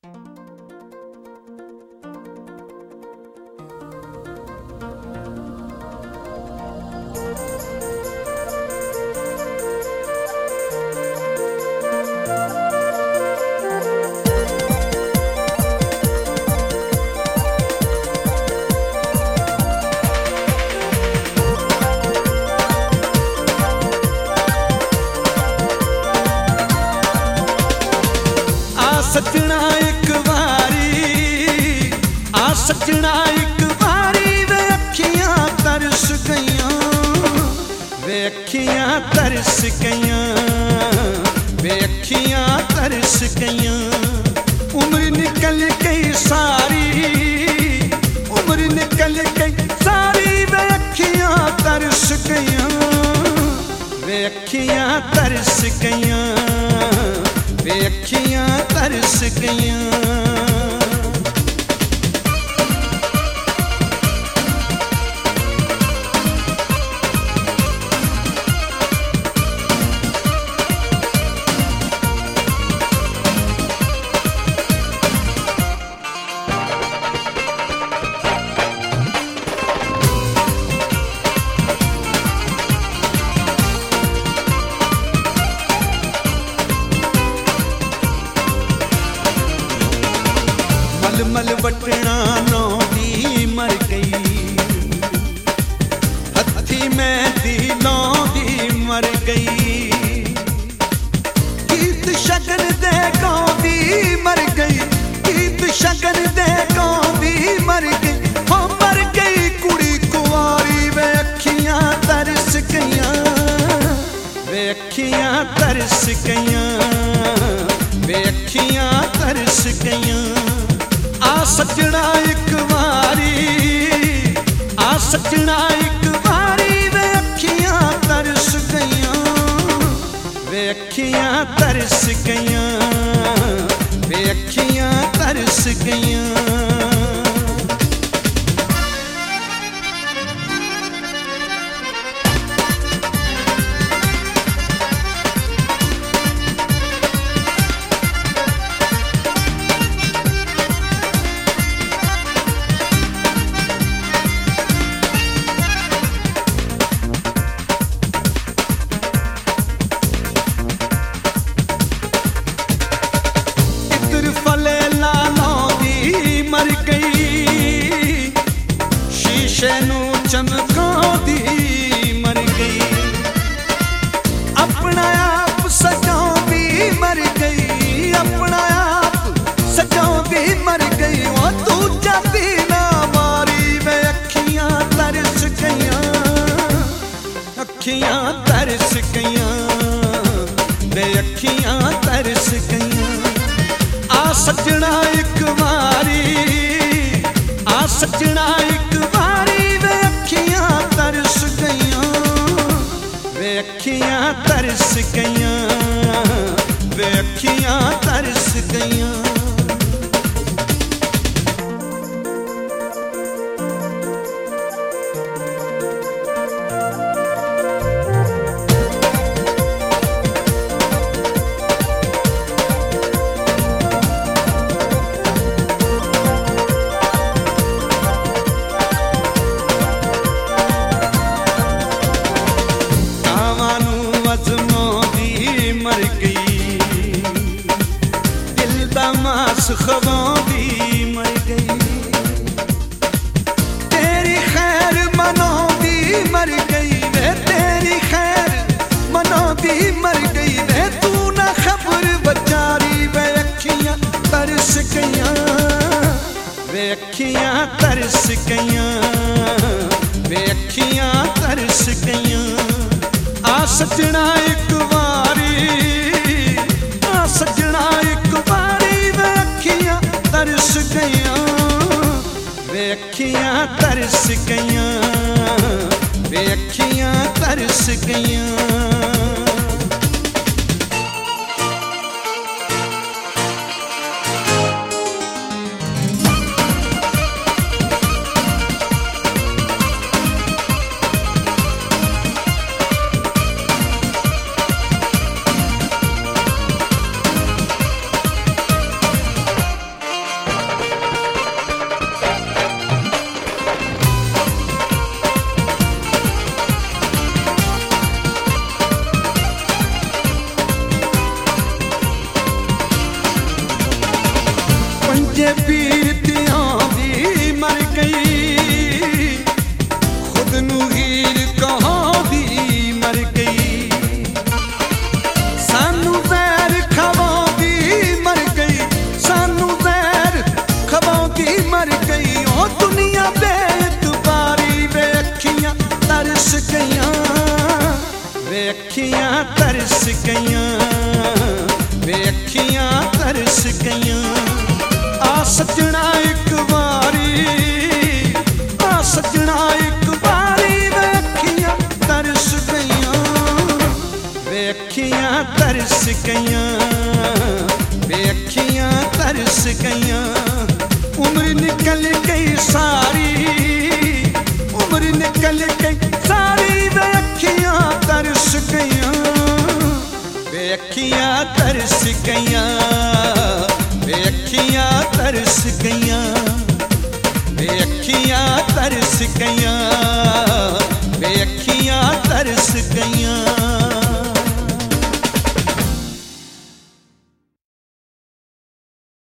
सजना एक बारी आ सजना एक बारी वे अखियां तरस गईयां, वे अखियां तरस गईयां, वे अखियां तरस गईयां। उम्र निकल गई सारी, उम्र निकल गई सारी वे अखियां तरस गईयां, वे अखियां तरस गईयां, वे अखियां तरस गईयां। मल बटना नौंदी मर गई, हथी मेहंदी लौंदी मर गई। गीत शगन दे गांदी मर गई, गीत शगन दे गांदी मर गई। हो मर गई कुड़ी कुंवारी वे अखियां तरस गईयां, वे अखियां तरस गईयां, वे अखियां तरस गईयां। आ सजना एक बारी, आ सजना एक बारी वे अखियां तरस गईयां, वे अखियां तरस गईयां, वे अखियां तरस गईयां। मर गई शीशे नू चमकाउंदी मर गई, अपना आप सजाउंदी मर गई, अपना आप सजाउंदी मर गई। ओ तू जाती ना मारी वे अखियां तरस गईयां, अखियां तरस गईयां, वे अखियां तरस गईयां। आ सजना एक बारी, आ सजना एक बारी वे अखियां तरस गईयां, वे अखियां तरस गईयां, वे अखियां तरस गईयां। मर गई दिल दा मास खवांदी मर गई, तेरी खैर मनाउंदी मर गई वे, तेरी खैर मनाउंदी मर गई वे। तू ना खबर बचारी वे अखियां तरस गईयां, वे अखियां तरस गईयां, वे अखियां तरस गईयां। आ सजना एक बारी, आ सजना एक बारी वे अखियां तरस गईयां, वे अखियां तरस गईयां, वे अखियां तरस गईयां। जे पीर तियां दी मर गई, खुद नू हीर कहां दी मर गई। सानू जहर खवां दी मर गई, सानू जहर खवां दी मर गई। ओ दुनिया बेतबारी वे अखियां तरस गईयां, वे अखियां तरस गईयां, वे अखियां तरस गईयां। आ सजना एक बारी, आ सजना एक बारी वे अखियां तरस गईयां, वे अखियां तरस गईयां, वे अखियां तरस गईयां। उम्र निकल गई सारी, उम्र निकल गई सारी वे अखियां तरस गईयां, वे अखियां तरस गईयां।